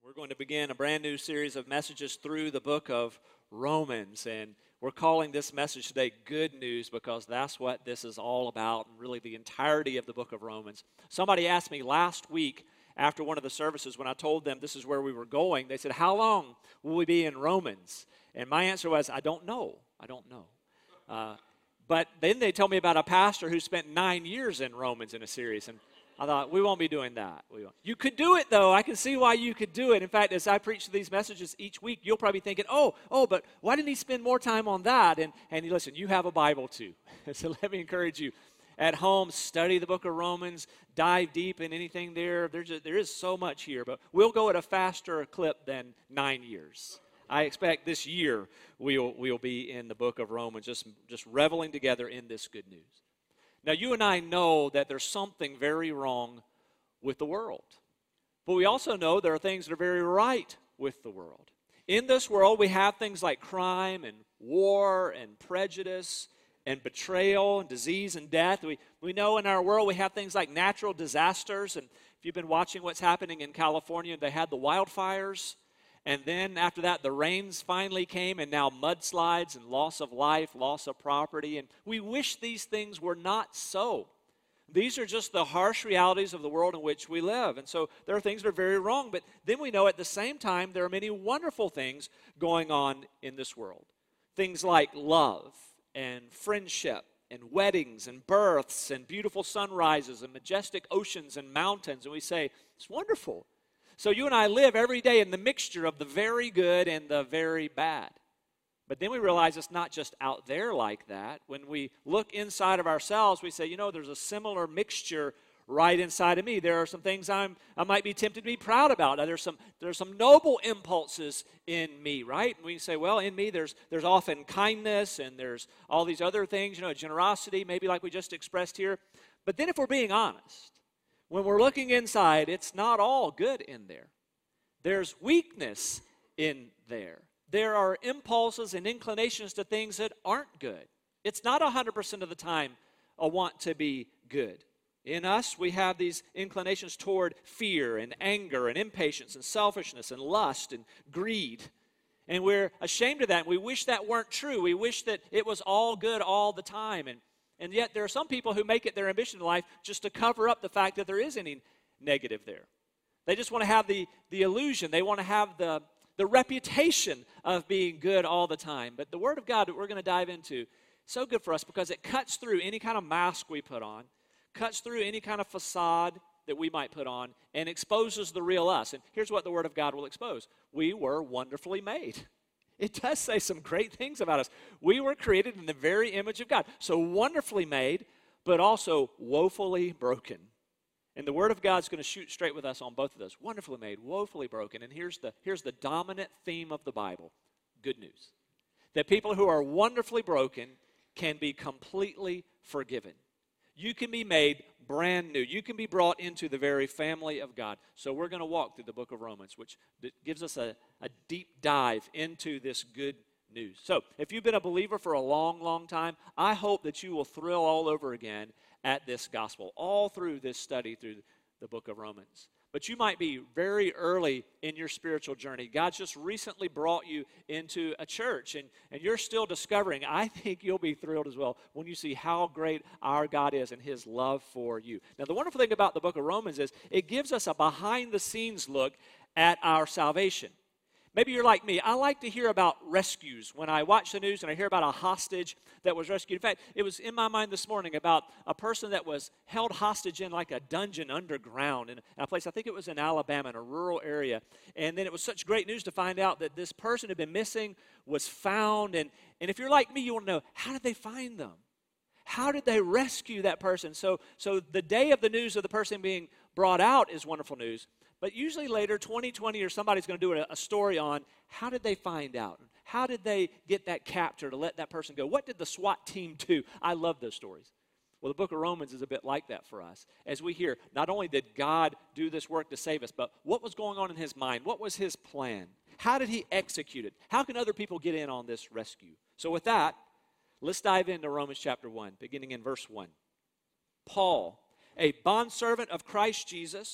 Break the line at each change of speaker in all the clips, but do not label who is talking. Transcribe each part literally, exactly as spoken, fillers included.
We're going to begin a brand new series of messages through the book of Romans, and we're calling this message today Good News because that's what this is all about, and really the entirety of the book of Romans. Somebody asked me last week after one of the services when I told them this is where we were going, they said, how long will we be in Romans? And my answer was, I don't know. I don't know. Uh, but then they told me about a pastor who spent nine years in Romans in a series, and I thought, we won't be doing that. We won't. You could do it, though. I can see why you could do it. In fact, as I preach these messages each week, you'll probably be thinking, oh, oh, but why didn't he spend more time on that? And, and listen, you have a Bible, too. So let me encourage you. At home, study the book of Romans. Dive deep in anything there. There's a, there is so much here, but we'll go at a faster clip than nine years. I expect this year we'll, we'll be in the book of Romans, just, just reveling together in this good news. Now, you and I know that there's something very wrong with the world. But we also know there are things that are very right with the world. In this world, we have things like crime and war and prejudice and betrayal and disease and death. We, we know in our world we have things like natural disasters. And if you've been watching what's happening in California, they had the wildfires. And then after that, the rains finally came, and now mudslides and loss of life, loss of property. And we wish these things were not so. These are just the harsh realities of the world in which we live. And so there are things that are very wrong. But then we know at the same time there are many wonderful things going on in this world. Things like love and friendship and weddings and births and beautiful sunrises and majestic oceans and mountains. And we say, it's wonderful. So you and I live every day in the mixture of the very good and the very bad. But then we realize it's not just out there like that. When we look inside of ourselves, we say, you know, there's a similar mixture right inside of me. There are some things I'm, I might be tempted to be proud about. There's some, there's some noble impulses in me, right? And we say, well, in me there's, there's often kindness and there's all these other things, you know, generosity, maybe like we just expressed here. But then if we're being honest, when we're looking inside, it's not all good in there. There's weakness in there. There are impulses and inclinations to things that aren't good. It's not one hundred percent of the time a want to be good. In us, we have these inclinations toward fear and anger and impatience and selfishness and lust and greed. And we're ashamed of that. And we wish that weren't true. We wish that it was all good all the time. And And yet there are some people who make it their ambition in life just to cover up the fact that there is any negative there. They just want to have the, the illusion. They want to have the, the reputation of being good all the time. But the Word of God that we're going to dive into is so good for us because it cuts through any kind of mask we put on, cuts through any kind of facade that we might put on, and exposes the real us. And here's what the Word of God will expose. We were wonderfully made. It does say some great things about us. We were created in the very image of God. So wonderfully made, but also woefully broken. And the Word of God's going to shoot straight with us on both of those. Wonderfully made, woefully broken. And here's the, here's the dominant theme of the Bible. Good news. That people who are wonderfully broken can be completely forgiven. You can be made brand new. You can be brought into the very family of God. So we're going to walk through the book of Romans, which gives us a, a deep dive into this good news. So if you've been a believer for a long, long time, I hope that you will thrill all over again at this gospel, all through this study through the book of Romans. But you might be very early in your spiritual journey. God just recently brought you into a church, and, and you're still discovering. I think you'll be thrilled as well when you see how great our God is and His love for you. Now, the wonderful thing about the book of Romans is it gives us a behind-the-scenes look at our salvation. Maybe you're like me. I like to hear about rescues. When I watch the news and I hear about a hostage that was rescued. In fact, it was in my mind this morning about a person that was held hostage in like a dungeon underground in a place, I think it was in Alabama, in a rural area. And then it was such great news to find out that this person had been missing, was found. And, and if you're like me, you want to know, how did they find them? How did they rescue that person? So, so the day of the news of the person being brought out is wonderful news. But usually later, twenty twenty or somebody's going to do a, a story on how did they find out? How did they get that capture to let that person go? What did the SWAT team do? I love those stories. Well, the book of Romans is a bit like that for us. As we hear, not only did God do this work to save us, but what was going on in His mind? What was His plan? How did He execute it? How can other people get in on this rescue? So with that, let's dive into Romans chapter one, beginning in verse one. Paul, a bondservant of Christ Jesus,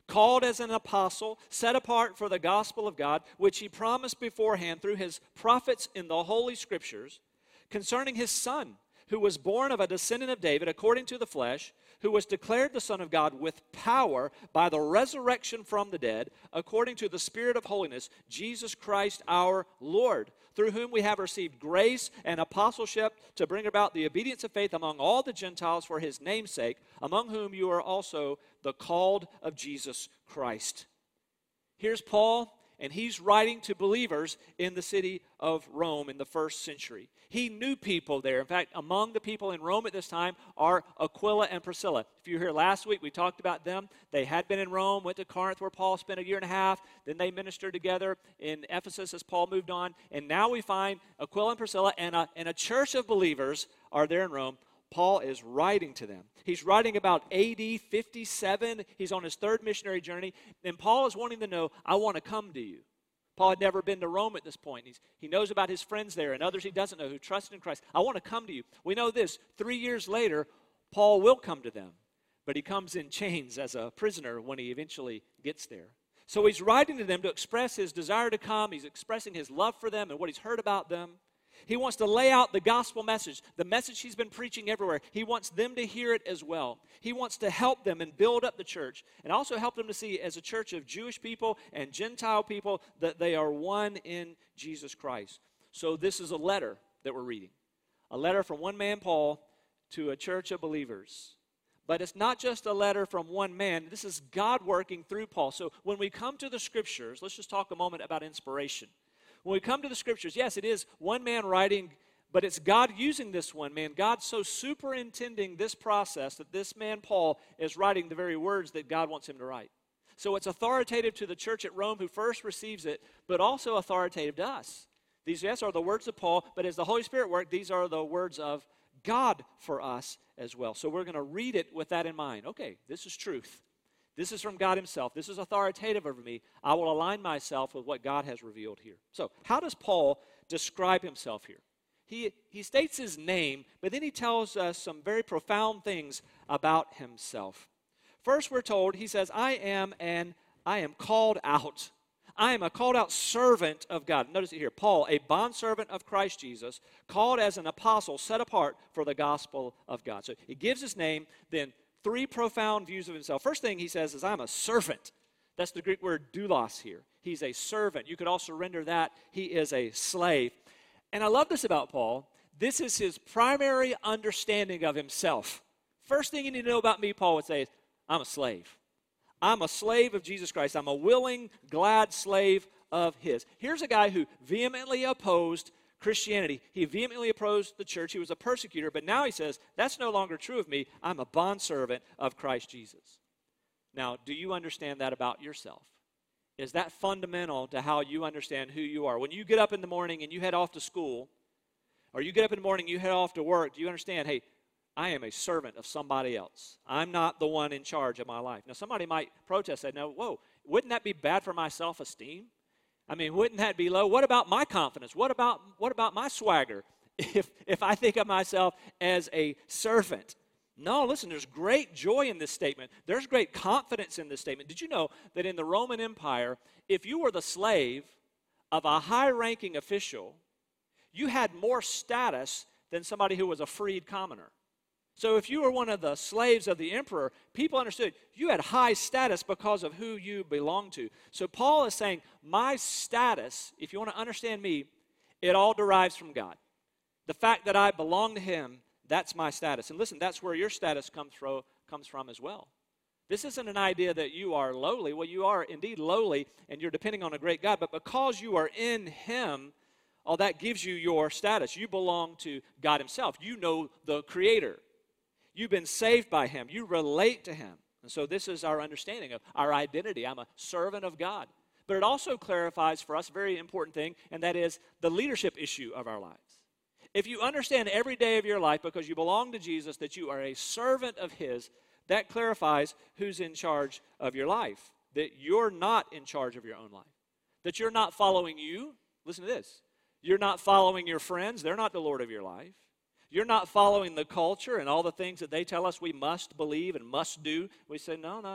called as an apostle, set apart for the gospel of God, which he promised beforehand through his prophets in the Holy Scriptures, concerning his Son, who was born of a descendant of David according to the flesh, who was declared the Son of God with power by the resurrection from the dead, according to the Spirit of holiness, Jesus Christ our Lord, through whom we have received grace and apostleship to bring about the obedience of faith among all the Gentiles for his name's sake, among whom you are also the called of Jesus Christ. Here's Paul, and he's writing to believers in the city of Rome in the first century. He knew people there. In fact, among the people in Rome at this time are Aquila and Priscilla. If you were here last week, we talked about them. They had been in Rome, went to Corinth where Paul spent a year and a half. Then they ministered together in Ephesus as Paul moved on. And now we find Aquila and Priscilla and a, and a church of believers are there in Rome. Paul is writing to them. He's writing about A D fifty-seven. He's on his third missionary journey. And Paul is wanting to know, I want to come to you. Paul had never been to Rome at this point. He's, he knows about his friends there and others he doesn't know who trusted in Christ. I want to come to you. We know this. Three years later, Paul will come to them. But he comes in chains as a prisoner when he eventually gets there. So he's writing to them to express his desire to come. He's expressing his love for them and what he's heard about them. He wants to lay out the gospel message, the message he's been preaching everywhere. He wants them to hear it as well. He wants to help them and build up the church and also help them to see as a church of Jewish people and Gentile people that they are one in Jesus Christ. So this is a letter that we're reading, a letter from one man, Paul, to a church of believers. But it's not just a letter from one man. This is God working through Paul. So when we come to the Scriptures, let's just talk a moment about inspiration. When we come to the Scriptures, yes, it is one man writing, but it's God using this one man. God's so superintending this process that this man, Paul, is writing the very words that God wants him to write. So it's authoritative to the church at Rome who first receives it, but also authoritative to us. These, yes, are the words of Paul, but as the Holy Spirit worked, these are the words of God for us as well. So we're going to read it with that in mind. Okay, this is truth. This is from God himself. This is authoritative over me. I will align myself with what God has revealed here. So how does Paul describe himself here? He, he states his name, but then he tells us some very profound things about himself. First, we're told, he says, I am and I am called out. I am a called out servant of God. Notice it here. Paul, a bondservant of Christ Jesus, called as an apostle, set apart for the gospel of God. So he gives his name, then three profound views of himself. First thing he says is, I'm a servant. That's the Greek word doulos here. He's a servant. You could also render that he is a slave. And I love this about Paul. This is his primary understanding of himself. First thing you need to know about me, Paul would say, is, I'm a slave. I'm a slave of Jesus Christ. I'm a willing, glad slave of his. Here's a guy who vehemently opposed Christianity. He vehemently opposed the church. He was a persecutor, but now he says, that's no longer true of me. I'm a bondservant of Christ Jesus. Now, do you understand that about yourself? Is that fundamental to how you understand who you are? When you get up in the morning and you head off to school, or you get up in the morning and you head off to work, do you understand, hey, I am a servant of somebody else. I'm not the one in charge of my life. Now, somebody might protest that. Now, whoa, wouldn't that be bad for my self-esteem? I mean, wouldn't that be low? What about my confidence? What about what about my swagger if, if I think of myself as a servant? No, listen, there's great joy in this statement. There's great confidence in this statement. Did you know that in the Roman Empire, if you were the slave of a high-ranking official, you had more status than somebody who was a freed commoner? So if you were one of the slaves of the emperor, people understood you had high status because of who you belonged to. So Paul is saying, my status, if you want to understand me, it all derives from God. The fact that I belong to him, that's my status. And listen, that's where your status comes from, comes from as well. This isn't an idea that you are lowly. Well, you are indeed lowly, and you're depending on a great God. But because you are in him, all that gives you your status. You belong to God himself. You know the Creator. You've been saved by him. You relate to him. And so this is our understanding of our identity. I'm a servant of God. But it also clarifies for us a very important thing, and that is the leadership issue of our lives. If you understand every day of your life, because you belong to Jesus, that you are a servant of his, that clarifies who's in charge of your life. That you're not in charge of your own life. That you're not following you. Listen to this. You're not following your friends. They're not the Lord of your life. You're not following the culture and all the things that they tell us we must believe and must do. We say, no, no,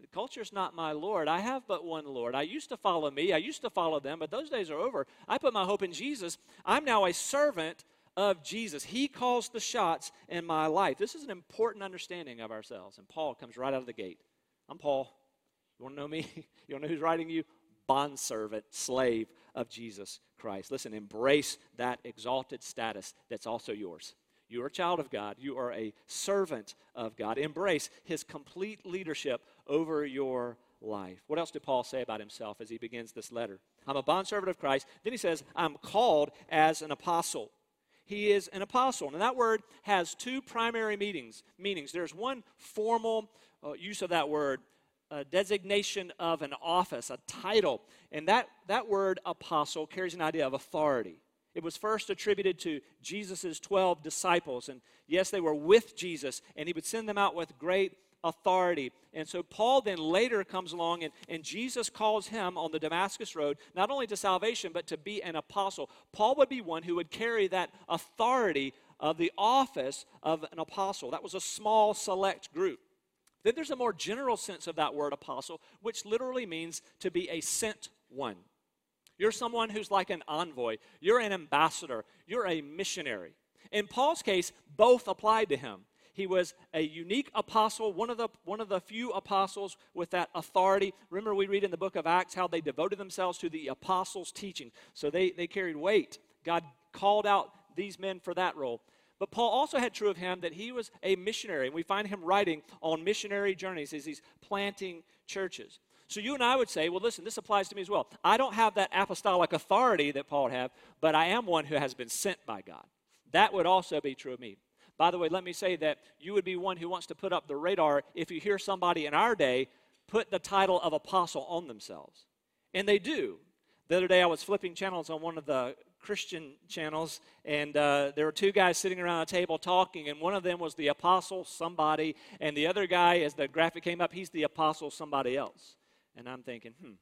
Culture's not my Lord. I have but one Lord. I used to follow me. I used to follow them, but those days are over. I put my hope in Jesus. I'm now a servant of Jesus. He calls the shots in my life. This is an important understanding of ourselves. And Paul comes right out of the gate. I'm Paul. You want to know me? You want to know who's writing you? Bondservant, slave of Jesus Christ. Listen, embrace that exalted status that's also yours. You are a child of God. You are a servant of God. Embrace his complete leadership over your life. What else did Paul say about himself as he begins this letter? I'm a bondservant of Christ. Then he says, I'm called as an apostle. He is an apostle. And that word has two primary meanings. meanings. There's one formal uh, use of that word, a designation of an office, a title. And that, that word apostle carries an idea of authority. It was first attributed to Jesus' twelve disciples. And yes, they were with Jesus, and he would send them out with great authority. And so Paul then later comes along, and, and Jesus calls him on the Damascus Road, not only to salvation, but to be an apostle. Paul would be one who would carry that authority of the office of an apostle. That was a small, select group. Then there's a more general sense of that word apostle, which literally means to be a sent one. You're someone who's like an envoy. You're an ambassador. You're a missionary. In Paul's case, both applied to him. He was a unique apostle, one of the one of the few apostles with that authority. Remember, we read in the book of Acts how they devoted themselves to the apostles' teaching. So they, they carried weight. God called out these men for that role. But Paul also had true of him that he was a missionary. And we find him writing on missionary journeys as he's planting churches. So you and I would say, well, listen, this applies to me as well. I don't have that apostolic authority that Paul had, but I am one who has been sent by God. That would also be true of me. By the way, let me say that you would be one who wants to put up the radar if you hear somebody in our day put the title of apostle on themselves. And they do. The other day I was flipping channels on one of the Christian channels, and uh, there were two guys sitting around a table talking, and one of them was the apostle somebody, and the other guy, as the graphic came up, he's the apostle somebody else. And I'm thinking, hmm,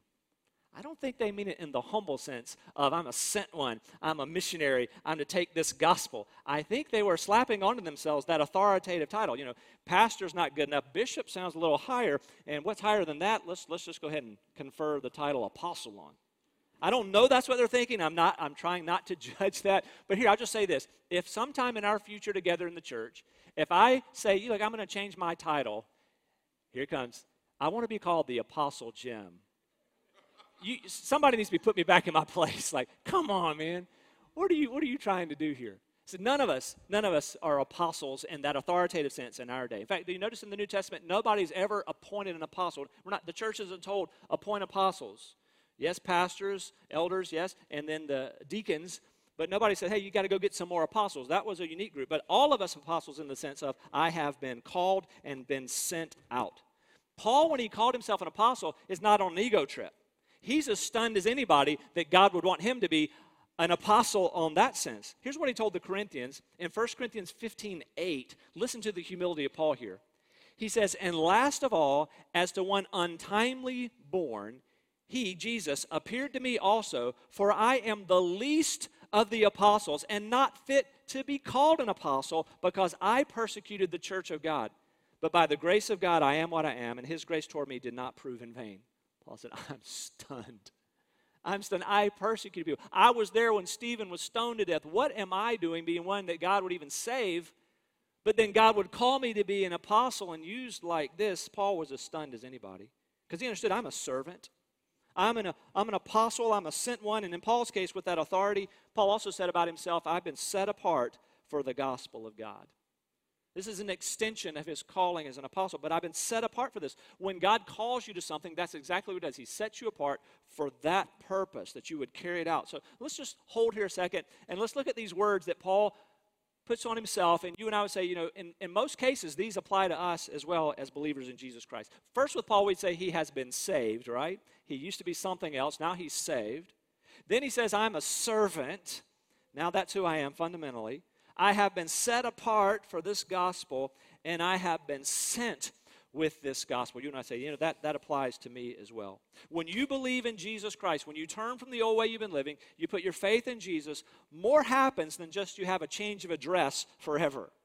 I don't think they mean it in the humble sense of I'm a sent one, I'm a missionary, I'm to take this gospel. I think they were slapping onto themselves that authoritative title. You know, pastor's not good enough. Bishop sounds a little higher, and what's higher than that? Let's, let's just go ahead and confer the title apostle on. I don't know that's what they're thinking. I'm not, I'm trying not to judge that. But here, I'll just say this. If sometime in our future together in the church, if I say, look, I'm going to change my title, here it comes. I want to be called the Apostle Jim. You, somebody needs to be put me back in my place. Like, come on, man. What are you, what are you trying to do here? So none of us, none of us are apostles in that authoritative sense in our day. In fact, do you notice in the New Testament, nobody's ever appointed an apostle. We're not, the church isn't told, appoint apostles. Yes, pastors, elders, yes, and then the deacons. But nobody said, hey, you got to go get some more apostles. That was a unique group. But all of us apostles in the sense of, I have been called and been sent out. Paul, when he called himself an apostle, is not on an ego trip. He's as stunned as anybody that God would want him to be an apostle on that sense. Here's what he told the Corinthians in First Corinthians fifteen eight. Listen to the humility of Paul here. He says, and last of all, as to one untimely born, he, Jesus, appeared to me also, for I am the least of the apostles and not fit to be called an apostle because I persecuted the church of God. But by the grace of God, I am what I am, and his grace toward me did not prove in vain. Paul said, I'm stunned. I'm stunned. I persecuted people. I was there when Stephen was stoned to death. What am I doing being one that God would even save? But then God would call me to be an apostle and used like this. Paul was as stunned as anybody because he understood I'm a servant. I'm an, I'm an apostle. I'm a sent one. And in Paul's case, with that authority, Paul also said about himself, I've been set apart for the gospel of God. This is an extension of his calling as an apostle, but I've been set apart for this. When God calls you to something, that's exactly what he does. He sets you apart for that purpose, that you would carry it out. So let's just hold here a second, and let's look at these words that Paul puts on himself. And you and I would say, you know, in, in most cases, these apply to us as well as believers in Jesus Christ. First with Paul, we'd say he has been saved, right? He used to be something else. Now he's saved. Then he says, I'm a servant. Now that's who I am fundamentally. I have been set apart for this gospel, and I have been sent with this gospel. You and I say, you know, that, that applies to me as well. When you believe in Jesus Christ, when you turn from the old way you've been living, you put your faith in Jesus, more happens than just you have a change of address forever.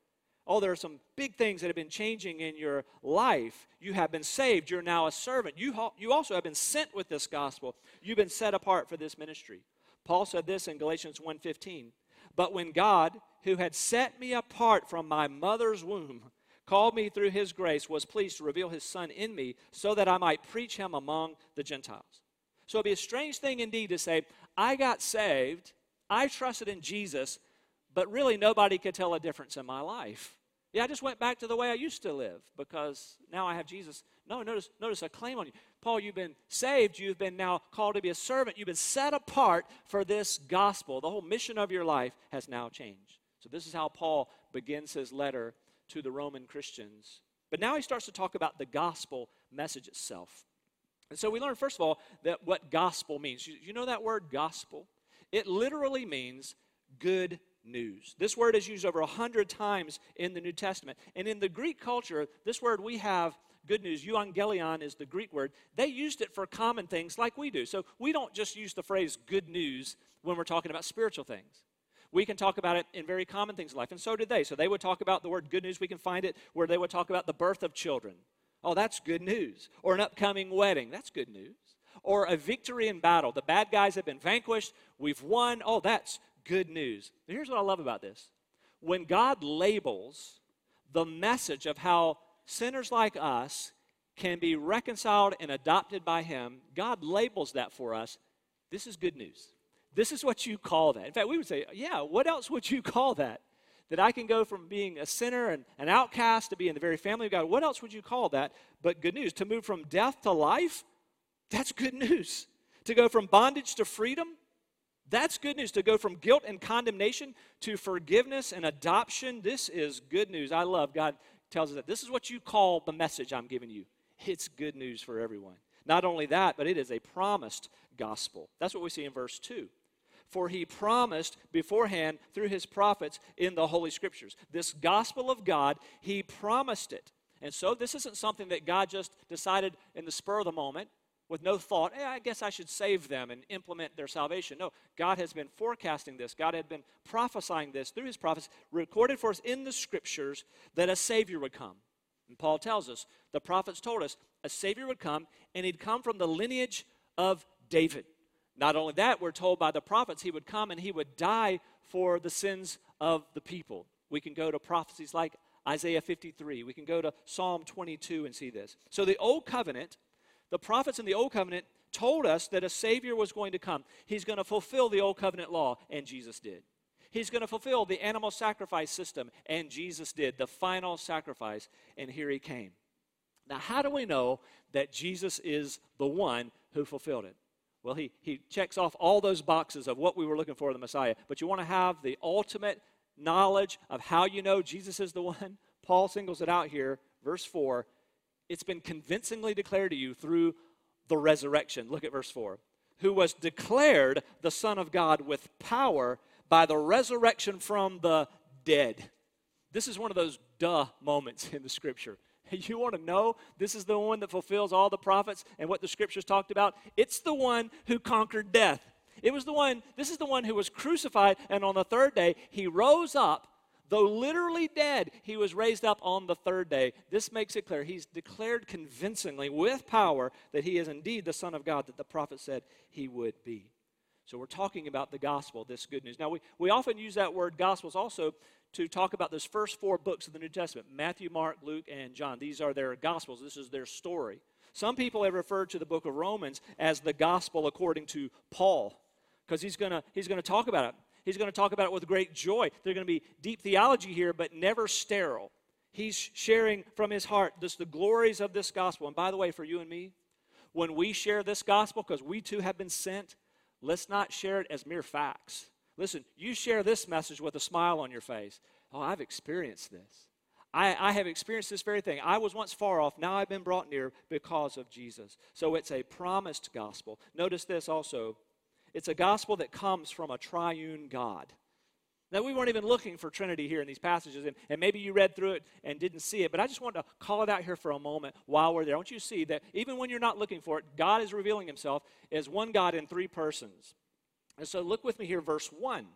Oh, there are some big things that have been changing in your life. You have been saved. You're now a servant. You, ha- you also have been sent with this gospel. You've been set apart for this ministry. Paul said this in Galatians one fifteen. But when God, who had set me apart from my mother's womb, called me through his grace, was pleased to reveal his Son in me so that I might preach him among the Gentiles. So it'd be a strange thing indeed to say, I got saved, I trusted in Jesus, but really nobody could tell a difference in my life. Yeah, I just went back to the way I used to live because now I have Jesus. No, notice, notice a claim on you. Paul, you've been saved. You've been now called to be a servant. You've been set apart for this gospel. The whole mission of your life has now changed. So this is how Paul begins his letter to the Roman Christians. But now he starts to talk about the gospel message itself. And so we learn, first of all, that what gospel means. You, you know that word gospel? It literally means good news. This word is used over a hundred times in the New Testament. And in the Greek culture, this word we have, good news, euangelion is the Greek word. They used it for common things like we do. So we don't just use the phrase good news when we're talking about spiritual things. We can talk about it in very common things in life, and so did they. So they would talk about the word good news. We can find it where they would talk about the birth of children. Oh, that's good news. Or an upcoming wedding. That's good news. Or a victory in battle. The bad guys have been vanquished. We've won. Oh, that's good news. Here's what I love about this. When God labels the message of how sinners like us can be reconciled and adopted by him, God labels that for us. This is good news. This is what you call that. In fact, we would say, yeah, what else would you call that? That I can go from being a sinner and an outcast to be in the very family of God. What else would you call that but good news? To move from death to life, that's good news. To go from bondage to freedom, that's good news. To go from guilt and condemnation to forgiveness and adoption, this is good news. I love God tells us that this is what you call the message I'm giving you. It's good news for everyone. Not only that, but it is a promised gospel. That's what we see in verse two. For he promised beforehand through his prophets in the Holy Scriptures. This gospel of God, he promised it. And so this isn't something that God just decided in the spur of the moment with no thought, hey, I guess I should save them and implement their salvation. No, God has been forecasting this. God had been prophesying this through his prophets, recorded for us in the Scriptures that a Savior would come. And Paul tells us, the prophets told us, a Savior would come, and he'd come from the lineage of David. Not only that, we're told by the prophets he would come and he would die for the sins of the people. We can go to prophecies like Isaiah fifty-three. We can go to Psalm twenty-two and see this. So the Old Covenant, the prophets in the Old Covenant told us that a Savior was going to come. He's going to fulfill the Old Covenant law, and Jesus did. He's going to fulfill the animal sacrifice system, and Jesus did, the final sacrifice, and here he came. Now, how do we know that Jesus is the one who fulfilled it? Well, he, he checks off all those boxes of what we were looking for in the Messiah. But you want to have the ultimate knowledge of how you know Jesus is the one? Paul singles it out here, verse four. It's been convincingly declared to you through the resurrection. Look at verse four. Who was declared the Son of God with power by the resurrection from the dead. This is one of those duh moments in the Scripture. You want to know this is the one that fulfills all the prophets and what the Scriptures talked about? It's the one who conquered death. It was the one, this is the one who was crucified, and on the third day, he rose up. Though literally dead, he was raised up on the third day. This makes it clear. He's declared convincingly with power that he is indeed the Son of God that the prophet said he would be. So we're talking about the gospel, this good news. Now, we, we often use that word gospels also to talk about those first four books of the New Testament, Matthew, Mark, Luke, and John. These are their gospels. This is their story. Some people have referred to the book of Romans as the gospel according to Paul, because he's going to he's going to talk about it. He's going to talk about it with great joy. There's going to be deep theology here, but never sterile. He's sharing from his heart this, the glories of this gospel. And by the way, for you and me, when we share this gospel, because we too have been sent, let's not share it as mere facts. Listen, you share this message with a smile on your face. Oh, I've experienced this. I, I have experienced this very thing. I was once far off. Now I've been brought near because of Jesus. So it's a promised gospel. Notice this also. It's a gospel that comes from a triune God. Now, we weren't even looking for Trinity here in these passages, and, and maybe you read through it and didn't see it, but I just want to call it out here for a moment while we're there. I want you to see that even when you're not looking for it, God is revealing himself as one God in three persons. And so look with me here, verse one.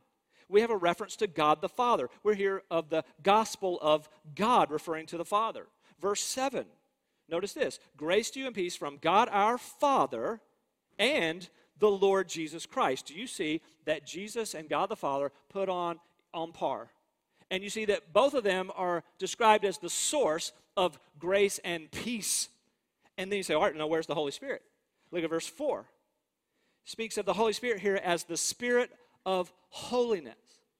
we have a reference to God the Father. We're here of the gospel of God, referring to the Father. Verse seven, notice this. Grace to you and peace from God our Father and the Lord Jesus Christ. Do you see that Jesus and God the Father put on on par? And you see that both of them are described as the source of grace and peace. And then you say, all right, now where's the Holy Spirit? Look at verse four. It speaks of the Holy Spirit here as the Spirit of holiness.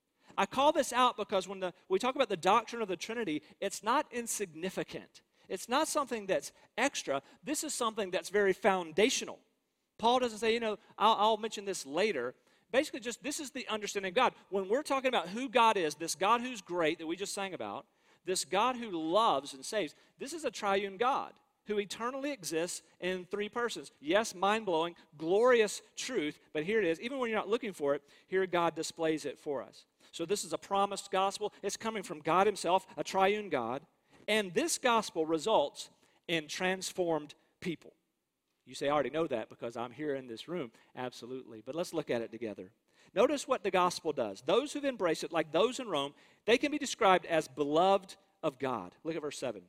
I call this out because when the, we talk about the doctrine of the Trinity, it's not insignificant. It's not something that's extra. This is something that's very foundational. Paul doesn't say, you know, I'll, I'll mention this later. Basically, just this is the understanding of God. When we're talking about who God is, this God who's great that we just sang about, this God who loves and saves, this is a triune God who eternally exists in three persons. Yes, mind-blowing, glorious truth, but here it is. Even when you're not looking for it, here God displays it for us. So this is a promised gospel. It's coming from God himself, a triune God. And this gospel results in transformed people. You say, I already know that because I'm here in this room. Absolutely. But let's look at it together. Notice what the gospel does. Those who've embraced it, like those in Rome, they can be described as beloved of God. Look at verse seven.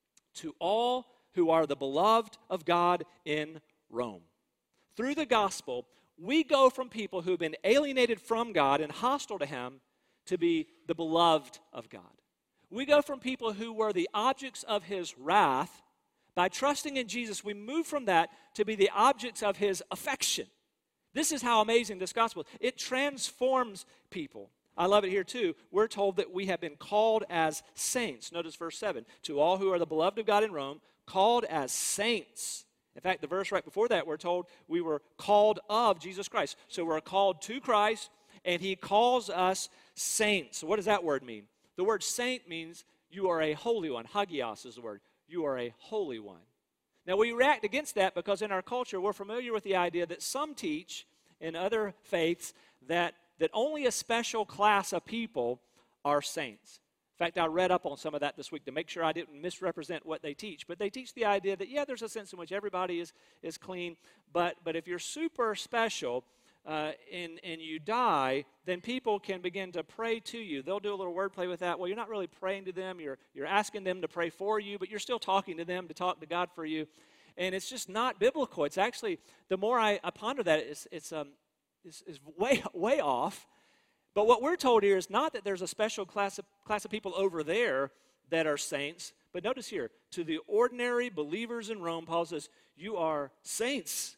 To all who are the beloved of God in Rome. Through the gospel, we go from people who've been alienated from God and hostile to him to be the beloved of God. We go from people who were the objects of his wrath. By trusting in Jesus, we move from that to be the objects of his affection. This is how amazing this gospel is. It transforms people. I love it here too. We're told that we have been called as saints. Notice verse seven. To all who are the beloved of God in Rome, called as saints. In fact, the verse right before that, we're told we were called of Jesus Christ. So we're called to Christ, and he calls us saints. So what does that word mean? The word saint means you are a holy one. Hagios is the word. You are a holy one. Now, we react against that because in our culture, we're familiar with the idea that some teach in other faiths that, that only a special class of people are saints. In fact, I read up on some of that this week to make sure I didn't misrepresent what they teach. But they teach the idea that, yeah, there's a sense in which everybody is, is clean, but, but if you're super special uh, and, and you die, then people can begin to pray to you. They'll do a little wordplay with that. Well, you're not really praying to them. You're, you're asking them to pray for you, but you're still talking to them to talk to God for you. And it's just not biblical. It's actually, the more I, I ponder that, it's, it's, um, it's, it's way, way off. But what we're told here is not that there's a special class of, class of people over there that are saints, but notice here, to the ordinary believers in Rome, Paul says, you are saints.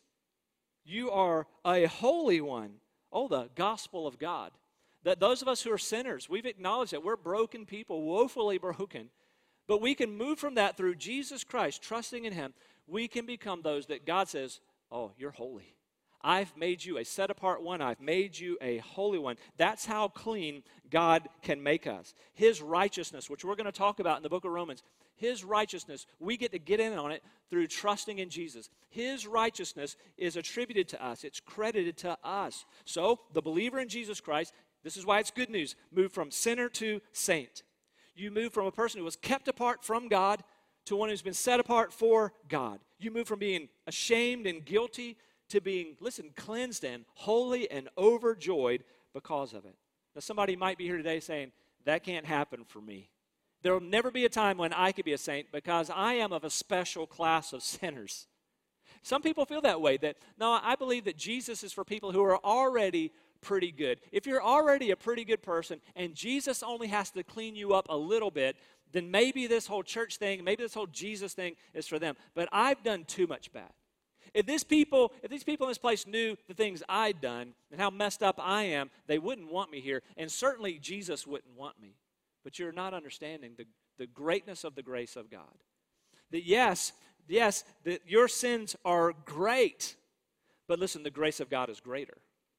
You are a holy one. Oh, the gospel of God. That those of us who are sinners, we've acknowledged that we're broken people, woefully broken, but we can move from that through Jesus Christ, trusting in him. We can become those that God says, oh, you're holy. I've made you a set-apart one. I've made you a holy one. That's how clean God can make us. His righteousness, which we're going to talk about in the book of Romans, his righteousness, we get to get in on it through trusting in Jesus. His righteousness is attributed to us. It's credited to us. So, the believer in Jesus Christ, this is why it's good news, move from sinner to saint. You move from a person who was kept apart from God to one who's been set apart for God. You move from being ashamed and guilty to being, listen, cleansed and holy and overjoyed because of it. Now, somebody might be here today saying, that can't happen for me. There will never be a time when I could be a saint because I am of a special class of sinners. Some people feel that way, that, no, I believe that Jesus is for people who are already pretty good. If you're already a pretty good person and Jesus only has to clean you up a little bit, then maybe this whole church thing, maybe this whole Jesus thing is for them. But I've done too much bad. If these people, if these people in this place knew the things I'd done and how messed up I am, they wouldn't want me here, and certainly Jesus wouldn't want me. But you're not understanding the, the greatness of the grace of God. That yes, yes, that your sins are great, but listen, the grace of God is greater.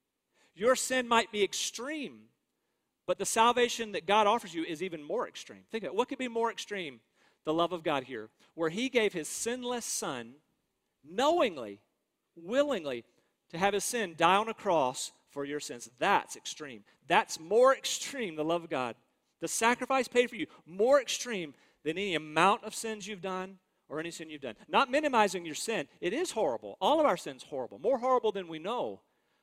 Your sin might be extreme, but the salvation that God offers you is even more extreme. Think of it. What could be more extreme? The love of God here, where he gave his sinless son knowingly, willingly, to have his sin die on a cross for your sins. That's extreme. That's more extreme, the love of God. The sacrifice paid for you, more extreme than any amount of sins you've done or any sin you've done. Not minimizing your sin. It is horrible. All of our sin's horrible, more horrible than we know.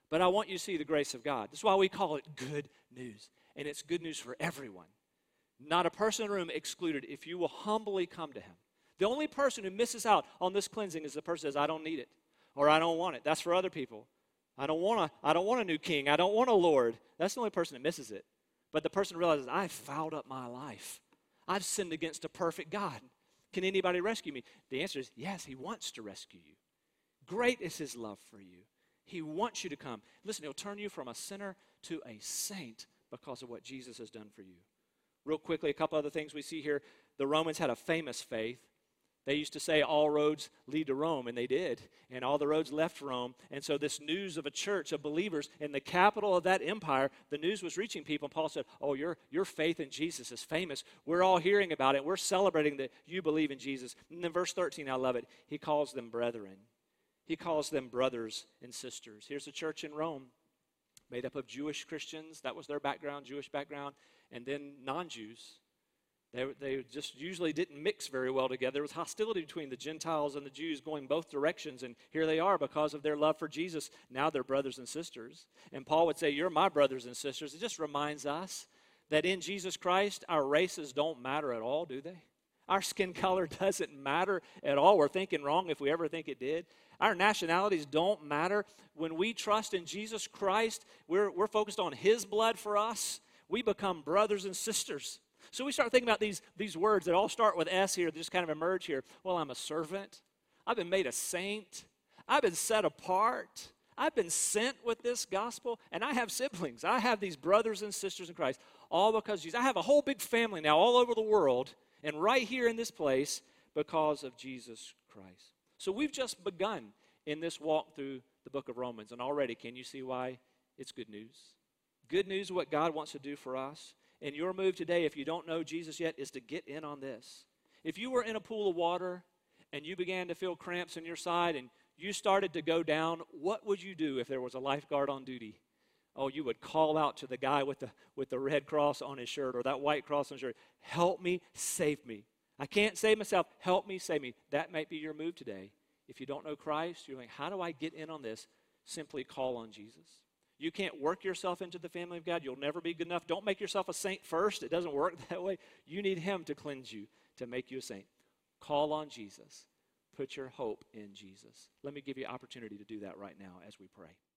But I want you to see the grace of God. That's why we call it good news. And it's good news for everyone. Not a person in the room excluded if you will humbly come to him. The only person who misses out on this cleansing is the person who says, I don't need it, or I don't want it. That's for other people. I don't want a, I don't want a new king. I don't want a Lord. That's the only person that misses it. But the person realizes, I've fouled up my life. I've sinned against a perfect God. Can anybody rescue me? The answer is yes, he wants to rescue you. Great is his love for you. He wants you to come. Listen, he'll turn you from a sinner to a saint because of what Jesus has done for you. Real quickly, a couple other things we see here. The Romans had a famous faith. They used to say all roads lead to Rome, and they did. And all the roads left Rome. And so this news of a church of believers in the capital of that empire, the news was reaching people. And Paul said, oh, your, your faith in Jesus is famous. We're all hearing about it. We're celebrating that you believe in Jesus. And then verse thirteen, I love it. He calls them brethren. He calls them brothers and sisters. Here's a church in Rome made up of Jewish Christians. That was their background, Jewish background. And then non-Jews. They, they just usually didn't mix very well together. There was hostility between the Gentiles and the Jews going both directions, and here they are because of their love for Jesus. Now they're brothers and sisters. And Paul would say, you're my brothers and sisters. It just reminds us that in Jesus Christ, our races don't matter at all, do they? Our skin color doesn't matter at all. We're thinking wrong if we ever think it did. Our nationalities don't matter. When we trust in Jesus Christ, we're, we're focused on his blood for us. We become brothers and sisters. So we start thinking about these, these words that all start with S here, that just kind of emerge here. Well, I'm a servant. I've been made a saint. I've been set apart. I've been sent with this gospel, and I have siblings. I have these brothers and sisters in Christ, all because Jesus. I have a whole big family now all over the world, and right here in this place because of Jesus Christ. So we've just begun in this walk through the book of Romans, and already can you see why it's good news? Good news of what God wants to do for us. And your move today, if you don't know Jesus yet, is to get in on this. If you were in a pool of water and you began to feel cramps in your side and you started to go down, what would you do if there was a lifeguard on duty? Oh, you would call out to the guy with the, with the red cross on his shirt or that white cross on his shirt, help me, save me. I can't save myself. Help me, save me. That might be your move today. If you don't know Christ, you're like, how do I get in on this? Simply call on Jesus. You can't work yourself into the family of God. You'll never be good enough. Don't make yourself a saint first. It doesn't work that way. You need him to cleanse you, to make you a saint. Call on Jesus. Put your hope in Jesus. Let me give you an opportunity to do that right now as we pray.